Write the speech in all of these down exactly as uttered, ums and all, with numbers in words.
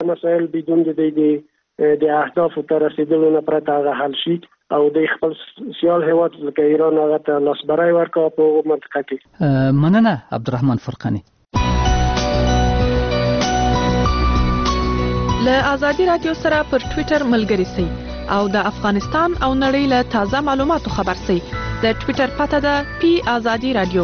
مسائل بدون د دې د اهدافو ته رسیدلو نه پرته هغه حل شي او د خپل سیال هیواد لکه ایران هغه ته لاسبرای ورکړي په هغه منطقه کې. مننه عبدالرحمن فرقانی. له آزادي رادیو سره پر ټوئیټر ملګري سئ او د افغانستان او نړۍ له تازه معلوماتو خبر سئ. د ټوئیټر پته ده پی آزادي رادیو.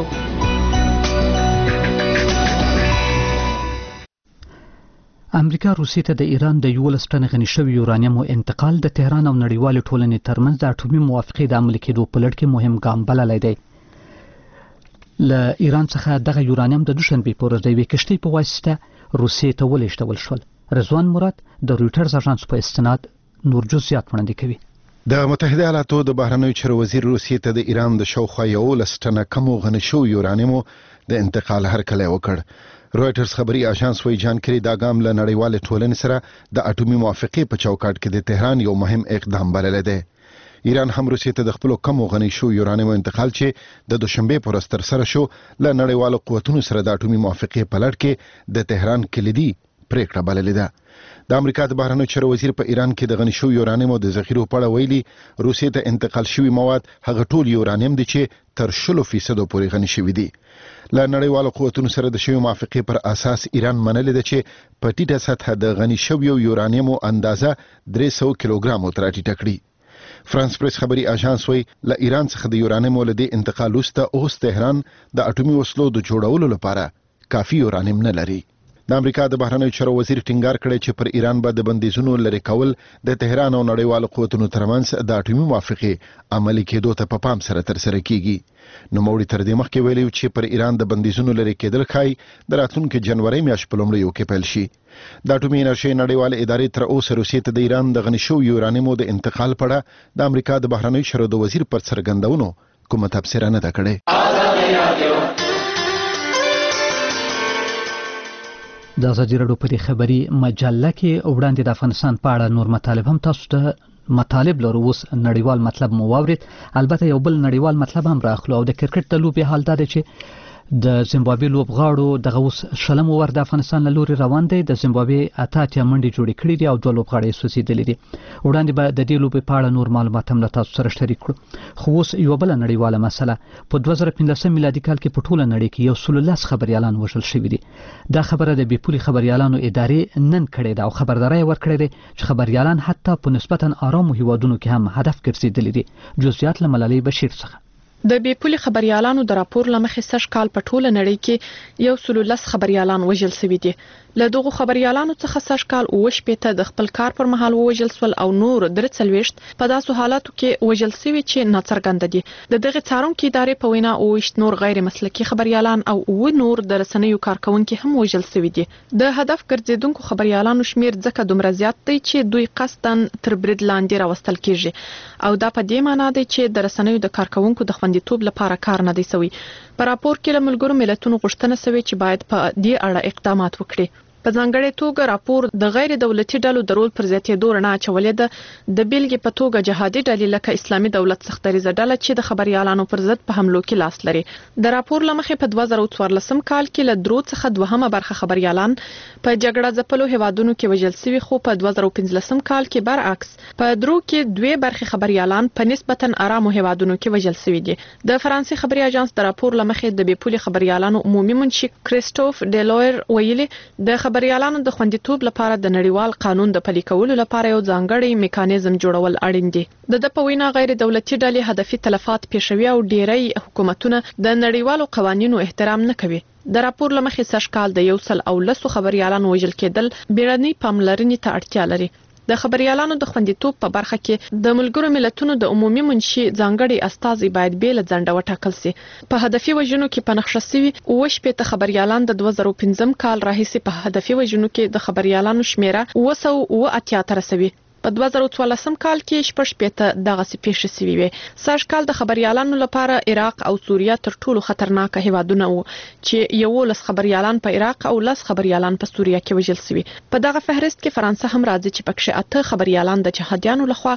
امریکا روسیې ته د ایران د یولس ټنه غني شوي یورانیمو انتقال د تهران او نړیوال ټولنې ترمنځ د اټومي موافقې د عملي کېدو په لړ کې مهم ګام بللی دی. له ایران څخه دغه یورانیم د دوشنبې په ورځ د یوې کښتۍ په واسطه روسیې ته ولېږدول شول. رضوان مراد د رویټرز اژانس په استناد نور جزئیات وړاندې کوي. د متحده ایالاتو د بهرنیو چارو وزیر روسیې ته د ایران د شاوخوا یولس ټنه کمو غني شوي یورانیمو د انتقال هرکلی وکړ. رویټرز خبري اژانس وایي جانکری دا ګام له نړیوال ټولنې سره د اټومي موافقې په چوکاټ کې د تهران یو مهم اقدام بللی دی. ایران هم روسیې ته د خپل کمو غني شوي یورانیمو انتقال چې د دوشنبه پر ورځ تر سره شو له نړیوالو قوتونو سره د اټومي موافقې په لړ کې د تهران کلیدي پریکړه بللې ده. د امریکا د بهرنیو چارو وزیر په ایران کې د غني شوي یورانیمو د ذخیرو په اړه ویلي روسیې ته انتقال شوي مواد هغه ټول یورانیم دي چې تر شلو فیصدو پورې غني شوي دي. له نړیوالو قوتونو سره د شوي موافقې پر اساس ایران منلې ده چې په ټیټه سطحه د غني شویو یورانیمو اندازه درې سوه کیلوګرامو ته راټیټه کړي. فرانس پریس خبري اژانس وایي له ایران څخه د یورانیمو له دې انتقال وروسته اوس تهران د اټومي وسلو د جوړولو لپاره کافي یورانیم نه لري. د امریکا د بهرنیو چارو وزیر ټینګار کړی چې پر ایران به د بندیزونو لرې کول د تهران او نړیوالو قوتونو ترمنځ د اټومي موافقې عملي کېدو ته په پام سره ترسره کیږي. نوموړي تر دې مخکې ویلي چې پر ایران د بندیزونو لرې کېدل ښایي د راتلونکي جنوري میاشتې په لومړیو کې پیل شي. د اټومي انرژۍ نړیوالې ادارې تر اوسه روسیې ته د ایران د غني شویو یورانیمو د انتقال په اړه د امریکا د بهرنیو چارو د وزیر پر څرګندونو کومه تبصره نه ده کړې. د آزادي راډیو په دې خبري مجله کې وړاندې د افغانستان په اړه نور مطالب هم تاسو ته مطالب لرو. اوس نړیوال مطلب مو واورید. البته یو بل نړیوال مطلب هم راخلو او د کرکټ د لوبې حال دا دی چې د زیمبابوې لوبغاړو دغه اوس شلم اوور د افغانستان له لوري روان دی. د زیمبابوې اته اتیا منډې جوړې کړې دي او دوه لوبغاړي یې سوځېدلي دي. وړاندې به د دې لوبې په اړه نور معلومات هم له تاسو سره شریک کړو. خو اوس یوه بله نړیواله مسله. په دوه زره پنځلسم میلادي کال کې په ټوله نړۍ کې یو سل لس خبریالان وژل شوي دي. دا خبره د بې پولي خبریالانو ادارې نن کړې ده او خبرداری یې ورکړی دی چې خبریالان حتی په نسبتا آرامو هیوادونو کې هم هدف ګرځېدلي دي. جزئیات له ملالۍ بشیر څخه. د بې پولي خبریالانو د راپور له مخې سږ کال په ټوله نړۍ کې یو سل لس خبریالان وژل شوي دي. له دغو خبریالانو څخه سږ کال اووه شپېته د خپل کار پر مهال ووژل شول او نور درې څلوېښت په داسې حالاتو کې وژل شوي چې ناڅرګنده دي. د دغې څارونکي ادارې په وینا اووه ویشت نور غیر مسلکي خبریالان او اووه نور د رسنیو کارکونکي هم وژل شوي دي. د هدف ګرځېدونکو خبریالانو شمیر ځکه دومره زیات دی چې دوی قصداً تر برید لاندې راوستل کیږي او دا په دې معنی دی چې د رسنیو د کارکونکو د خوندیتوب لپاره کار نه دی شوی. په راپور کې له ملګرو ملتونو غوښتنه شوې چې باید په دې اړه اقدامات وکړي. په ځانګړې توګه راپور د غیر دولتي ډلو د رول پر زیاتېدو رڼا اچولې ده. د بیلګې په توګه جهادي ډلې لکه اسلامي دولت سختدریځه ډله چې د خبریالانو پر ضد په حملو کې لاس لري. د راپور له مخې په دوه زره څوارلسم کال کې له درو څخه دوهمه برخه خبریالان په جګړه ځپلو هیوادونو کې وژل شوي، خو په دوه زره پنځلسم کال کې برعکس په درو کې دوه برخه خبریالان په نسبتا آرامو هیوادونو کې وژل شوي دي. د فرانسې خبري اژانس د راپور له مخې د بې پولي خبریالانو عمومي منشي کریسټوف ډیلویر ویلي د خبریالانو د خوندیتوب لپاره د نړیوال قانون د پلي کولو لپاره یو ځانګړی میکانیزم جوړول اړین دي. د د په وینا غیر دولتي ډلې هدفي تلفات پیښوي او ډیری حکومتونه د نړیوالو قوانینو احترام نه کوي. د راپور له مخې سږ کال د یو سل او لسو خبریالانو وژل کېدل بیړنۍ پاملرنې ته اړتیا لري. د خبریالانو د خوندیتوب په برخه کې د ملګرو ملتونو د عمومي منشي ځانګړي استازي باید بیل ځنډه وټاکل شي. په هدفي وژنو کې په نقشه شوي اووه شپېته خبریالان د دوه زره پنځم کال راهیسې په هدفي وژنو کې د خبریالانو شمیره اووه سوه اووه اتیا ته رسوي. په دوه زره څوارلسم کال کې شپږ شپېته دغسې پیښې شوي وې. سږ کال د خبریالانو لپاره عراق او سوریه تر ټولو خطرناکه هیوادونه وو چې یولس خبریالان په عراق او لس خبریالان په سوریه کې وژل شوي. په دغه فهرست کې فرانسه هم راځي چې پکښې اته خبریالان د جهادیانو لخوا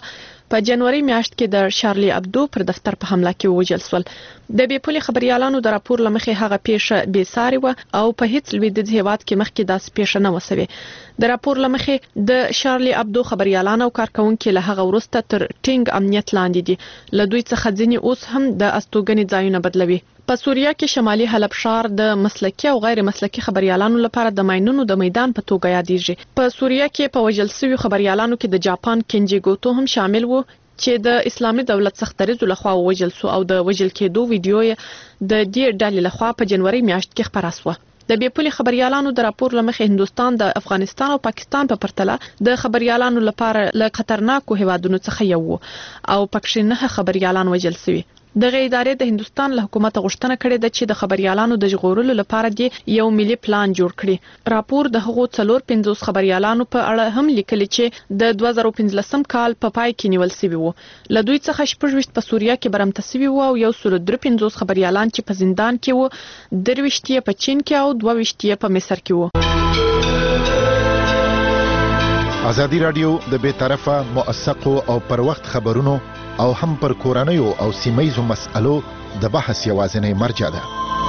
په جنوري میاشت کې د شارلی ابدو پر دفتر په حمله کې ووژل شول. د بې پولي خبريالانو د راپور لمخې هغه پیښه بې ساري و او په هیڅ لویدیځ هیواد کې مخکې داسې پیښه نه وسوي. د راپور لمخې د شارلی ابدو خبريالانو او کارکونکو له هغه وروسته تر ټینګ امنیت لاندې دي. له دوی څخه ځینې اوس هم د استوګنې ځایونه بدلوي. په سوریه کې شمالي حلب ښار د مسلکي او غیر مسلکي خبريالانو لپاره د ماینونو د میدان په توګه یادېږي. په سوریه کې په وژل شوي خبريالانو کې د جاپان کینجی ګوتو هم شامل وو چې د اسلامي دولت څخه دریزو لخوا وژل شو او د وژل کېدو ویډیو د دې ډلې لخوا په جنوري میاشت کې خبره شوه. د بې پولي خبريالانو د راپور لمخې هندستان د افغانستان او پاکستان په پرتله د خبريالانو لپاره له خطرناکو هیوادونو څخه یو او پکښې نه خبريالان وژل شوي. دغه ادارې د هندستان له حکومت غوښتنه کړې ده چې د خبريالانو د ژغورلو لپاره د یو ملي پلان جوړ کړي. راپور د هغو څلور پنځوس خبريالانو په اړه هم لیکلي چې د دوه زره پنځلسم کال په پای کې نیول شوي وو. له دوی څخه شپږ په سوریه کې برمته شوي وو او یو سل درې پنځوس خبريالان چې په زندان کې وو، درويشت یې په چین کې او دوه ویشت یې په مصر کې وو. ازادي رادیو د بې طرفه موثقو او پر وخت خبرونو او هم پر کورنیو او سیمایزو مسألو د بحث یوازینی مرجع ده.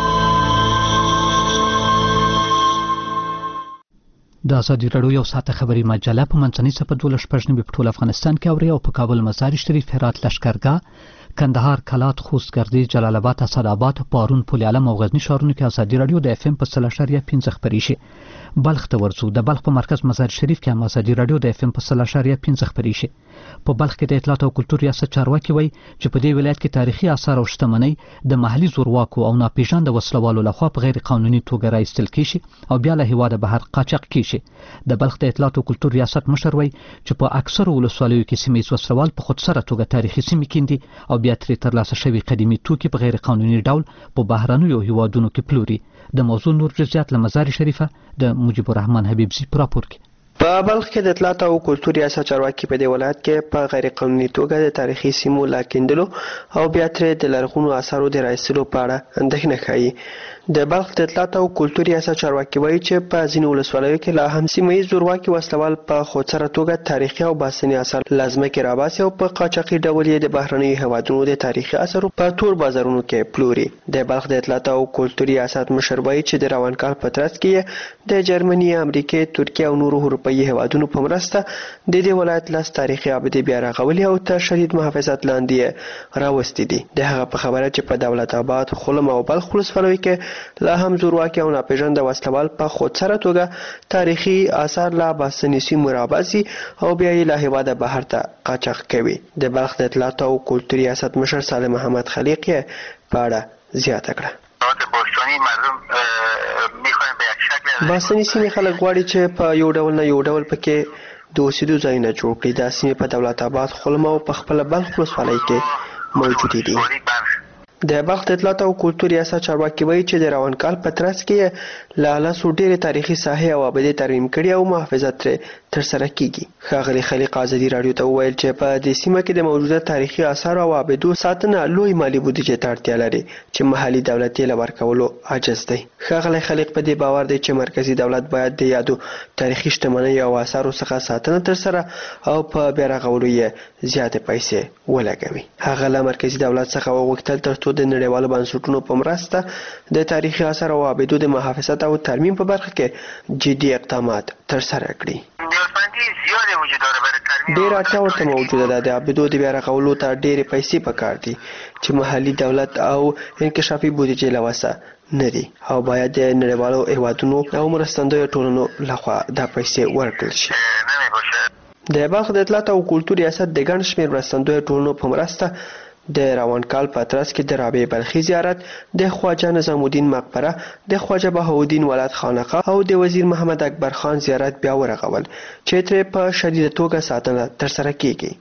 د ازادي رادیو یو ساعته خبري مجله په منځنۍ صفحه دولس شپږ نیمې په ټول افغانستان کې اوري او په کابل، مزار شریف، هرات، لشکرګاه، کندهار، کلات، خوست، ګردیز، جلال آباد، اسداباد، پارون، پل علم او غزنی ښارونو کې ازادي رادیو د اف ام په سل اشاریه پنځه خبري شي. بلخ ته ورځو. د بلخ په مرکز مزار شریف کې هم ازادي رادیو د اف ام په سل اشاریه پنځه خبري شي. په بلخ کې د اطلاعات او کلتور ریاست چارواکي وایي چې په دې ولایت کې تاریخي آثار او شتمنۍ د محلي زورواکو او ناپېژانده وسلوالو لخوا په غیر قانوني توګه راایستل کیږي او بیا له هیواده بهر قاچاق کیږي. د بلخ د اطلاعات او کلتور ریاست مشر وایي چې په اکثر ولسوالیو کې سیمه وسلوال په خودسره توګه تاریخي سیمې کیندي او بیا ترې ترلاسه شوي قدیمي توکي په غیر قانوني ډول په بهرنیو هیوادونو کې پلوري. د موضوع نور جزئیات له مزار شریفه د مجيب الرحمن حبیبزي په راپور کې. په بلخ کې د اطلاعات او کلتور ریاست چارواکي په دې ولایت کې په غیر قانوني توګه د تاریخي سیمو لا کیندلو او بیا ترې د لرغونو آثارو د راایستلو په اړه اندېښنه ښیي. د بلخ د اطلاعات او کلتور ریاست چارواکي وایي چې په ځینو ولسوالیو کې لا هم سیمه‌ییز زورواکي وسلوال په خودسره توګه تاریخي او باستاني آثار لازمه کې راباسي او په قاچاقي ډول یې د بهرنیو هیوادونو د تاریخي آثارو په تور بازارونو کې پلوري. د بلخ د اطلاعات او کلتور ریاست مشر وایي چې د روان کال په ترڅ کې د جرمني، امریکا، ترکیه او نورو اروپایي هیوادونو په مرسته د دې ولایت لاس تاریخي ابدي بیا رغولي او تر شدید محافظت لاندې راوستي دي. د هغه په خبره چې په دولت آباد، خلم او بلخ ولسوالیو کې لا هم زورواکي او ناپېژانده وسلوال په خودسره توګه تاریخي آثار لا باستاني سیمو راباسي او بیا یې له هیواده بهر ته قاچاق کوي. د بلخ د اطلاعات او کلتور ریاست مشر سالم محمد خلیق یې په اړه زیاته کړه. باستاني سیمې خلک غواړي چې په یو ډول نه یو ډول پکې د اوسېدو ځایونه جوړ کړي. دا سیمې په دولت آباد، خلم او په خپله بلخ ولسوالۍ کې موجودې دي. د بلخ د اطلاعات او کلتور ریاست چارواکي وایي چې د روان کال په ترڅ کې له لسو ډېرې تاریخي ساحې او ابدې ترمیم کړي او محافظت ترې ترسره کیږي. ښاغلي خلیق ازادي رادیو ته وویل چې په دې سیمه کې د موجوده تاریخي آثارو او ابدو ساتنه لوی مالی بودیجې ته اړتیا لري چې محلي دولت یې له ورکولو عاجز دی. ښاغلی خلیق په دې باور دی چې مرکزي دولت باید د یادو تاریخي شتمنیو او آثارو څخه ساتنه ترسره او په بیا رغولو یې زیاتې پیسې ولګوي. هغه له مرکزي دولت څخه وغوښتل تر څو د نړیوالو بنسټونو په مرسته د تاریخي آثار او ابدو د محافظت او ترمیم په برخه کې جدي اقدامات ترسره کړي. ډېر اړتیا ورته موجوده ده. د ابدو د بیا رغولو ته ډېرې پیسې پکار دي چې محلي دولت او انکشافي بودیجې له وسه نه دي او باید د نړیوالو هیوادونو او مرستندویو ټولنو لخوا دا پیسې ورکړل شي. د بلخ د اطلاعات او کلتور ریاست د ګڼ شمېر مرستندویو ټولنو په مرسته د روان کال په ترڅ کې د رابعې بلخي زیارت، د خواجه نظام الدین مقبره، د خواجه بهاءالدین ولد خانقاه او د وزیر محمد اکبر خان زیارت بیا ورغول چې ترې په شدیده توګه ساتنه ترسره کیږي.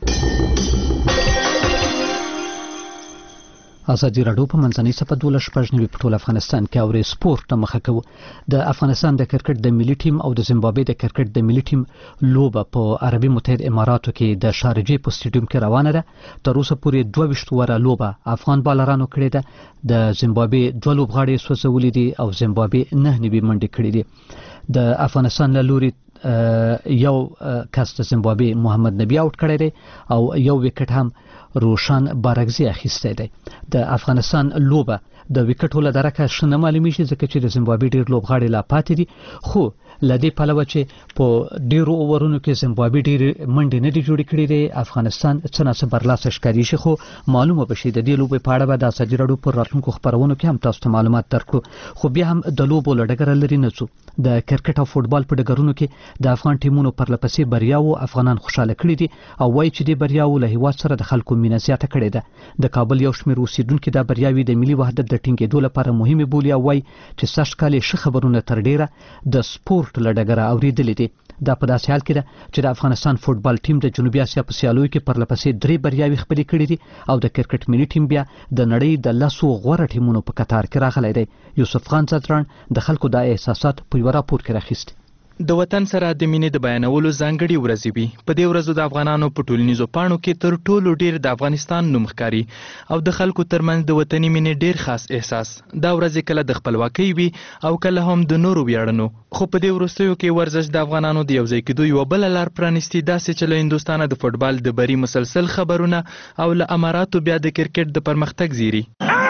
ازادي رادیو په منځنۍ صفحه دولس شپږ نیمې په ټول افغانستان کې اوري. سپورت ته مخه کوو. د افغانستان د کرکټ د ملي ټیم او د زیمبابوې د کرکټ د ملي ټیم لوبه په عربي متحده اماراتو کې د شارجې په سټیډیوم کې روانه ده. تر اوسه پورې دوه ویشت وره لوبه افغان بالرانو کړې ده. د زیمبابوې دوه لوبغاړي سوځولي دي او زیمبابوې نه نوي منډې کړې دي. د افغانستان له لوري یو کس د زیمبابوې محمد نبی آوټ کړی دی او یو وکټ هم روشان بارګزي اخیستی دی. د افغانستان لوبه د وکټو له درکه شنه معلومیږي ځکه چې د زیمبابوې ډیر لوبغاړي لا پاتې دي، خو لدې پلوه چې په ډیرو اوورونو کې زیمبابوې ډیر منډې نه دي جوړې کړې دي، افغانستان څه نه څه برلاسه ښکاري شي، خو معلومه بشي د دې لوبې په اړه به د ازادي راډیو پر راتلونکو خپرونو کې هم تاسو ته معلومات درکړو. خو بیا هم د لوبو له ډګره لرې نه ځو. د کرکټ او فوټبال په ډګرونو کې د افغان ټیمونو پرلپسې بریاو افغانان خوشاله کړي دي او وایي چې د بریاو له هیواد سره د خلکو مینه زیاته کړې ده. د کابل یو شمېر اوسیدونکو د بریاوي د ملي وحدت د ټینګېدو لپاره مهمه بولي او وایي چې سږ کال یې ښه خبرونه تر ډیره د سپورت له ډګره اورېدلې دي. دا په داسې حال کې ده چې د افغانستان فوټبال ټیم د جنوبي اسیا په سیالیو کې پرلپسې درې بریاوي خپلې کړې دي او د کرکټ ملي ټیم بیا د نړۍ د لسو غوره ټیمونو په کتار کې راغلی دی. یوسف خان ځدران د خلکو دا احساسات په یوه راپور کې راخیستي. د وطن سره د مینې د بیانولو ځانګړي ورځې وي. په دې ورځو د افغانانو په ټولنیزو پاڼو کې تر ټولو ډیر د افغانستان نوم ښکاري او د خلکو ترمنځ د وطني مینې ډیر خاص احساس. دا ورځې کله د خپلواکۍ وي او کله هم د نورو ویاړنو. خو په دې وروستیو کې ورزش د افغانانو د یوځای کېدو یوه بله لار پرانیستي، داسې چې له هندوستانه د فوټبال د بري مسلسل خبرونه او له اماراتو بیا د کرکټ د پرمختګ زیری.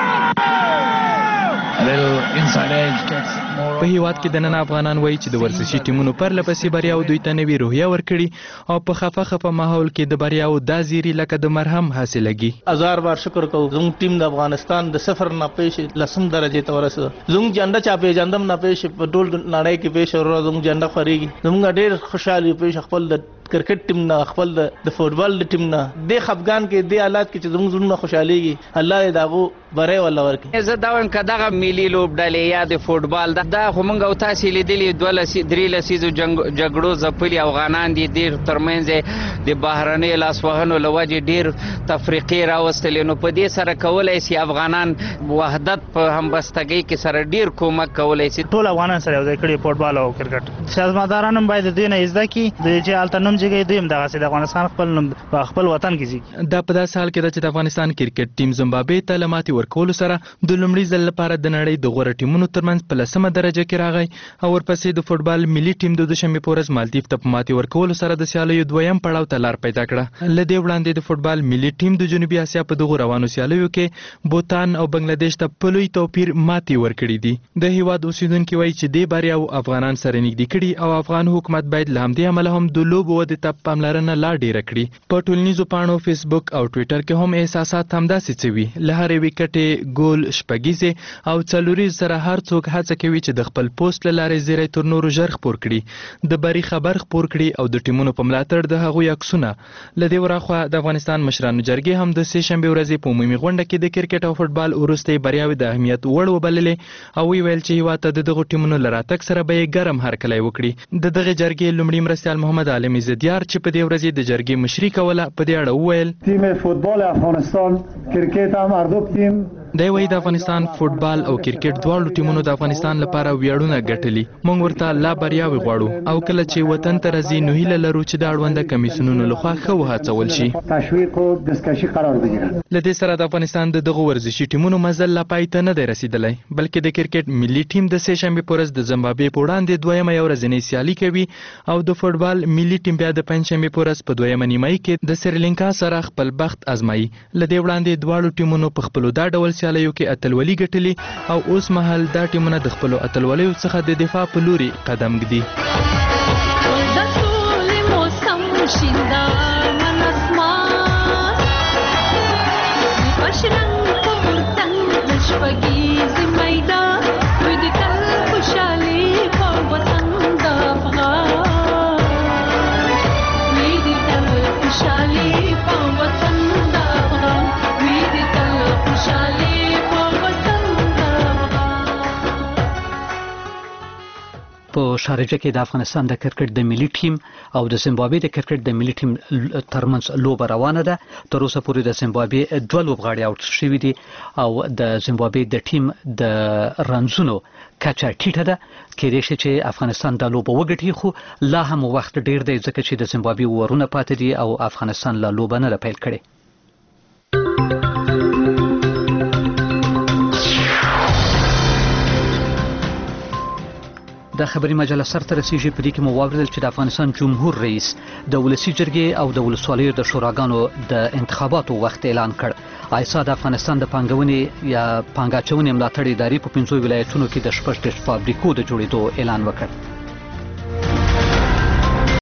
په هیواد کې د نن افغانان وایي چې د ورزشي ټیمونو پرلپسې بریاو دوی ته نوې روحیه ورکړي او په خفه خفه ماحول کې د بریاو دا زیری لکه د مرهم حاصلېږي. هزار بار شکر کوو زموږ ټیم د افغانستان د صفر نه پیښ لسم درجې ته ورسېده. زموږ جنډه چا پیژندم نه پیښ په ټول نړۍ کې پیښ ورو زموږ جنډه خورېږي. زموږ ډېر خوشحالي پیښ خپل د کرکټ ټیم نه خپل د فوټبال د ټیم نه د خفګان کې د حالات کې چې زموږ زړونه خوشحاليږي الله دې داغو بری ولا ورکړي. زه دا وایم که دغه ملي لوبډلې یا د فوټبال دا خو موږ او تاسو لیدلې دوه لسي درې لسیزو جګړو ځپلي افغانان دي ډېر ترمنځ د بهرنۍ لاسوهنو له وجې ډېر تفریقې راوستلې. نو په دې سره کولی شي افغانان وحدت په همبستګۍ کې سره ډېر کومک کولی شي. ټول افغانان سره یوځای کړي فوټبال او کرکټ. سیاستمداران هم باید د دې نه زده کړي د چې هلته نوم جګوي دوی هم دغسې د افغانستان خپل نوم په خپل وطن کې ځي. دا په داسې حال کې ده چې د افغانستان کرکټ ټیم زیمبابوې ته له ماتې ورکولو سره د لومړي ځل لپاره د نړۍ د غوره ټیمونو ترمنځ په لسمه درجه کې راغی او ورپسې د فوټبال ملي ټیم د دوشنبې په ورځ مالدیف ته په ماتې ورکولو سره د سیالیو دویم پړاو ته لار پیدا کړه. له دې وړاندې د فوټبال ملي ټیم د جنوبي اسیا په دغو روانو سیالیو کې بوتان او بنگلادیش ته په لوی توپیر ماتې ورکړي دي. د هیواد اوسیدونکي وایي چې دې بریاو افغانان سره نږدې کړي او افغان حکومت باید له همدې امله هم د لوبو ودې ته پاملرنه لا ډیره کړي. په ټولنیزو پاڼو فیسبوک او ټویټر کې هم احساسات همداسې څه وي. له هرې وکټې ګول شپږیزې او څلوریز سره هر څوک هڅه کوي چې د خپل پوسټ له لارې زیری تر نورو ژر خپور کړي، د بري خبر خپور کړي او د ټیمونو په ملاتړ د هغوی عکسونه. له دې وراخوا د افغانستان مشرانو جرګې هم د سې شنبې ورځې په عمومي غونډه کې د کرکټ او فوټبال وروستۍ بریاوې د اهمیت وړ وبللې او ویل چې هیواد ته د دغو ټیمونو له راتګ سره به یې ګرم هرکلی وکړي. د دغې جرګې لومړي مرستیال محمد عالم عزتیار چې په دې ورځې د جرګې مشري کوله په دې اړه وویل تیم فوتبال افغانستان کرکټ هم هر دو تیم دی وایي د افغانستان فوټبال او کرکټ دواړو ټیمونو د افغانستان لپاره ویاړونه ګټلي. موږ ورته لا بریاوې غواړو او کله چې وطن ته راځي نو هیله لرو چې د اړونده کمیسیونونو لخوا ښه وهڅول شي. تشویق او دستکشي قرار بگیرد. له دې سره د افغانستان د دغو ورزشي ټیمونو مزل لا پای ته نه دی رسیدلی، بلکې د کرکټ ملي ټیم د سې شنبې په ورځ د زیمبابوې په وړاندې دویمه یو ورځنۍ سیالي کوي او د فوټبال ملي ټیم بیا د پنجشنبې په ورځ په دویمه نیمایي کې د سریلانکا سره خپل بخت ازمایي. له دې وړاندې دواړو ټیمونو په خپلو دا ډول سیالیو کې اتلولي ګټلي او اوس مهال دا ټیمونه د خپلو اتلولیو څخه د دفاع په لوري قدم ږدي. په شارجه کې د افغانستان د کرکټ د ملي ټیم او د زیمبابوې د کرکټ د ملي ټیم ترمنځ لوبه روانه ده. تر اوسه پورې د زیمبابوې دوه لوبغاړي اوټ شوي دي او د زیمبابوې د ټیم د رنزونو کچه ټیټه ده. کېدای شي چې افغانستان دا لوبه وګټي، خو لا هم وخت ډیر دی ځکه چې د زیمبابوې ورونه پاتې دي او افغانستان لا لوبه نه ده پیل کړې. د خبري مجله سر ته رسیږي. په دې کې مو واوریدل چې د افغانستان جمهور رئیس د ولسی جرګې او د ولسوالیو د شوراګانو د انتخاباتو وخت اعلان کړ. آیسا د افغانستان د پانګونې یا پانګاچونې ملاتړ ادارې په پنځو ولایتونو کې د شپږ فابریکو د جوړېدو اعلان وکړ.